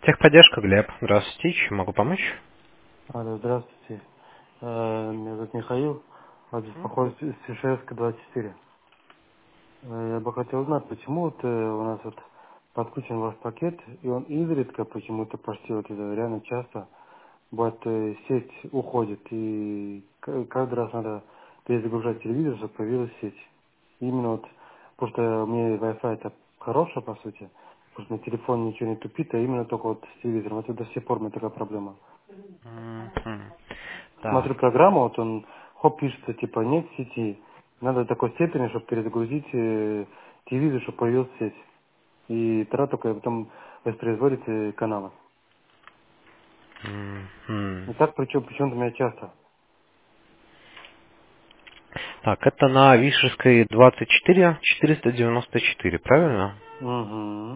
Техподдержка, Глеб. Здравствуйте, чем могу помочь? Алло, здравствуйте. Меня зовут Михаил, беспокоит Сишевска 24. Я бы хотел узнать, почему вот у нас вот подключен ваш пакет, и он изредка почему-то почти вот это реально часто бывает сеть уходит, и каждый раз надо перезагружать телевизор, чтобы появилась сеть. Именно вот, потому что у меня Wi-Fi это хорошая по сути, потому что на телефоне ничего не тупит, а именно только вот с телевизором. Это до сих пор у меня такая проблема. Мгм. Смотрю Так. программу, вот он, хоп, пишется, типа, нет сети. Надо до такой степени, чтобы перезагрузить телевизор, чтобы появилась сеть. И тогда только потом воспроизводит каналы. Мгм. И так, причем, почему-то у меня часто. Так, это на Вишерской 24 494, правильно? Угу.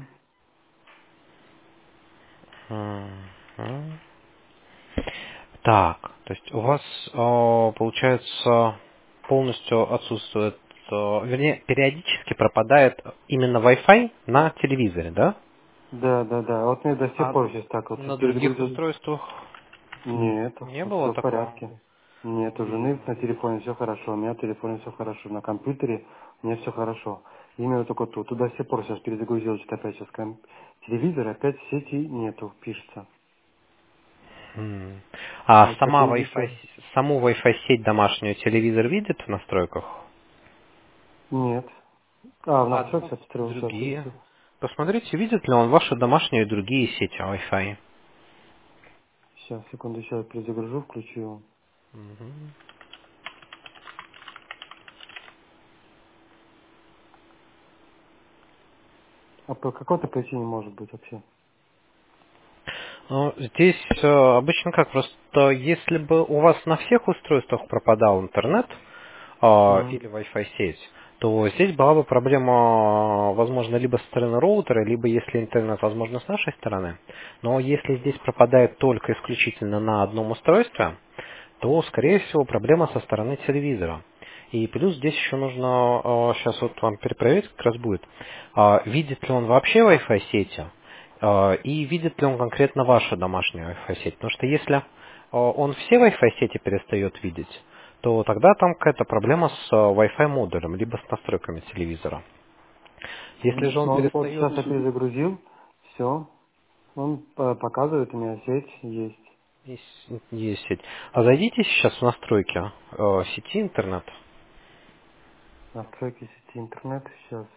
Мгм. Так, то есть у вас, получается, полностью отсутствует, вернее, периодически пропадает именно Wi-Fi на телевизоре, да? Да, да, да. Вот мне до сих А пор сейчас так вот на других перезагрузил. устройствах Нет, не было все в такого? порядке. Нет, у жены на телефоне все хорошо, у меня на телефоне все хорошо, на компьютере у меня все хорошо. Именно только тут. Туда до сих пор сейчас перезагрузил, что опять сейчас телевизор, опять сети нету, пишется. М. А Вот сейчас я еще... саму Wi-Fi сеть домашнюю телевизор видит в настройках? Нет. А, в А настройках я посмотрел сейчас. другие? Посмотрите, видит ли он ваши домашние и другие сети Wi-Fi. Сейчас, секунду, еще перезагружу, включу его. Мгм. А по какой-то причине может быть вообще? Ну, здесь обычно как, просто если бы у вас на всех устройствах пропадал интернет Мгм. или Wi-Fi сеть, то здесь была бы проблема, возможно, либо со стороны роутера, либо если интернет, возможно, с нашей стороны. Но если здесь пропадает только исключительно на одном устройстве, то, скорее всего, проблема со стороны телевизора. И плюс здесь еще нужно, сейчас вот вам перепроверить, как раз будет, видит ли он вообще Wi-Fi сети, и видит ли он конкретно вашу домашнюю Wi-Fi сеть. Потому что если он все Wi-Fi сети перестает видеть, то тогда там какая-то проблема с Wi-Fi модулем, либо с настройками телевизора. Если же он Ну, вот перестает... сейчас я перезагрузил, все. Он показывает, у меня сеть есть. Есть сеть. А зайдите сейчас в настройки сети интернет. Настройки сети интернет, сейчас.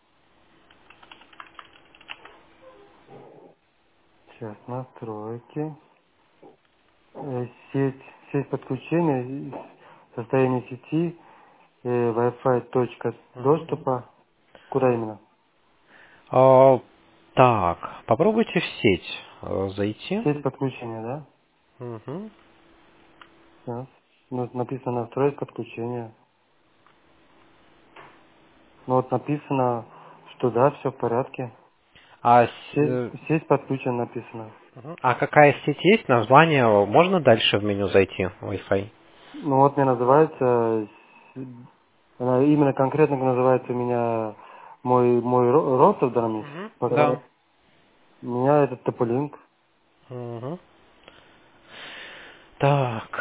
Сейчас, настройки. Сеть, сеть подключения, состояние сети, Wi-Fi точка доступа. Куда именно? А, так, попробуйте в сеть зайти. Сеть подключения, да? Мгм. Сейчас. Ну, вот написано настроить подключение. Ну вот написано, что да, все в порядке. А, Сеть подключена написано. а какая сеть есть, название, можно дальше в меню зайти, Wi-Fi? Ну вот мне называется, она именно конкретно называется у меня мой роутер в данном месте. Мгм. Пока Да. у меня этот тополинк. Мгм. Так.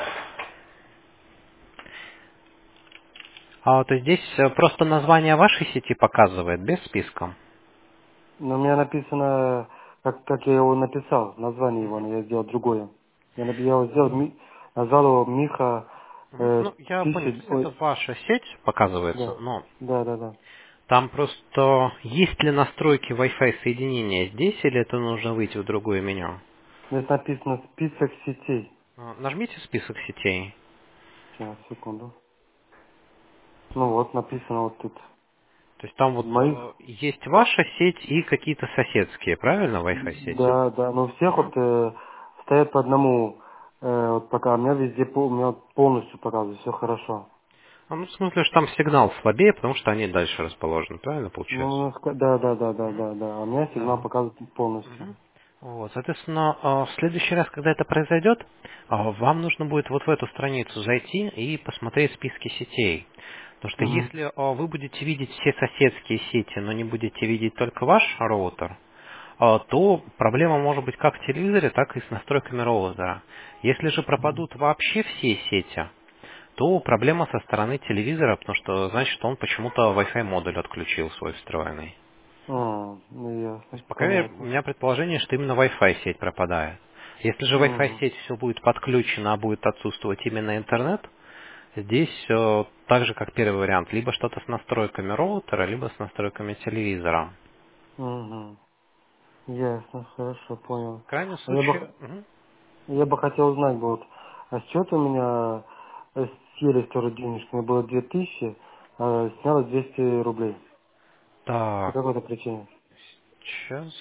А вот здесь просто название вашей сети показывает, без списка. Но у меня написано, как я его написал, название его, но я сделал другое. Я его сделал, назвал его Миха Мгм. Ну, я понял, то 1000, есть это ой, ваша сеть показывается, да, но да, да, да. там просто есть ли настройки Wi-Fi соединения здесь, или это нужно выйти в другое меню? Здесь написано список сетей. Нажмите список сетей. Сейчас, секунду. Ну вот, написано вот тут. То есть там вот Моих, есть ваша сеть и какие-то соседские, правильно, Wi-Fi сети? да, да, но у всех Мгм. вот стоят по одному, вот пока, у меня везде, у меня вот полностью показывает, все хорошо. Ну, в смысле, что там сигнал слабее, потому что они дальше расположены, правильно получается? Ну, да, да, да, да, Мгм. да, да, а у меня сигнал Да. показывает полностью. Мгм. Вот, соответственно, в следующий раз, когда это произойдет, вам нужно будет вот в эту страницу зайти и посмотреть списки сетей. Потому что Угу. если вы будете видеть все соседские сети, но не будете видеть только ваш роутер, то проблема может быть как в телевизоре, так и с настройками роутера. Если же пропадут вообще все сети, то проблема со стороны телевизора, потому что значит, что он почему-то Wi-Fi модуль отключил свой встроенный. Ну То ясно, есть, по крайней мере, у понятно. меня предположение, что именно Wi-Fi сеть пропадает. Если же Wi-Fi Угу. сеть все будет подключено, а будет отсутствовать именно интернет, здесь так же, как первый вариант, либо что-то с настройками роутера, либо с настройками телевизора. Угу. Ясно, хорошо, понял. В крайнем А Я случае, бы, я бы хотел узнать, вот, а с чего-то у меня съели тоже денежки, у меня было 2000, а сняло 200 рублей. По так, какой-то причине. сейчас...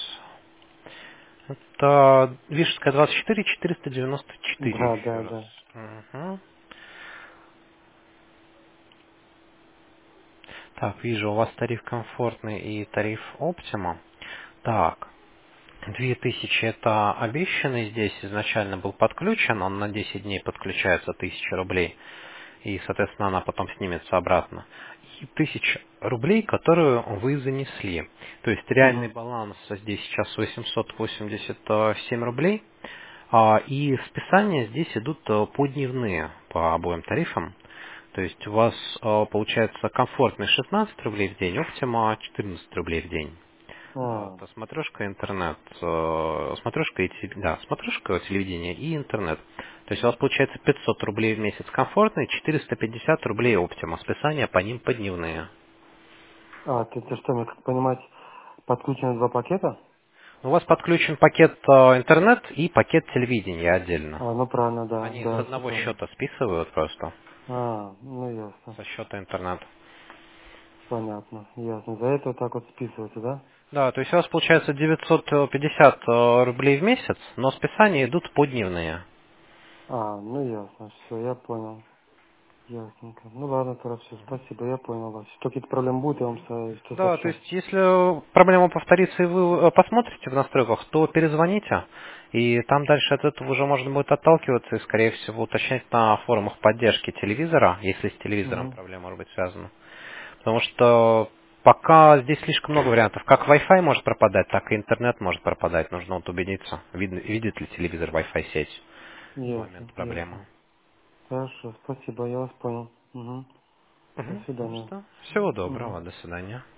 Это Вишенская 24, 494 Да, еще да, раз. да. Мгм. Так, вижу, у вас тариф комфортный и тариф оптима. Так, 2000 это обещанный здесь изначально был подключен, он на 10 дней подключается 1000 рублей, и, соответственно, она потом снимется обратно. И 1000 рублей, которую вы занесли. То есть реальный Угу. баланс здесь сейчас 887 рублей, и списания здесь идут подневные по обоим тарифам. То есть у вас получается комфортный 16 рублей в день, оптима 14 рублей в день. А, Это смотрешка, интернет, смотрешка, да, смотрешка, телевидение и интернет. То есть у вас получается 500 рублей в месяц комфортный, 450 рублей оптима. Списания по ним подневные. ты что, мне как понимать, подключены два пакета? У вас подключен пакет интернет и пакет телевидения отдельно. Ну правильно, да, Они с да, все одного правильно. счета списывают просто, Ну ясно. со счета интернет. Понятно, ясно. За это вот так вот списывается, да? Да, то есть у вас получается 950 рублей в месяц, но списания идут подневные. Ну ясно, все, я понял. Ясненько. Ну ладно, тогда все, спасибо, я понял вас. Если какие-то проблемы будут, я вам что Да, то сообщу. есть если проблема повторится и вы посмотрите в настройках, то перезвоните, и там дальше от этого уже можно будет отталкиваться и, скорее всего, уточнять на форумах поддержки телевизора, если с телевизором Угу. проблема может быть связана. Потому что пока здесь слишком много вариантов. Как Wi-Fi может пропадать, так и интернет может пропадать. Нужно вот убедиться, видит ли телевизор Wi-Fi сеть в момент Ясно, проблемы. ясно. Хорошо, спасибо, я вас понял. Угу. До Мгм. Ну свидания. что, всего Угу. доброго, до свидания.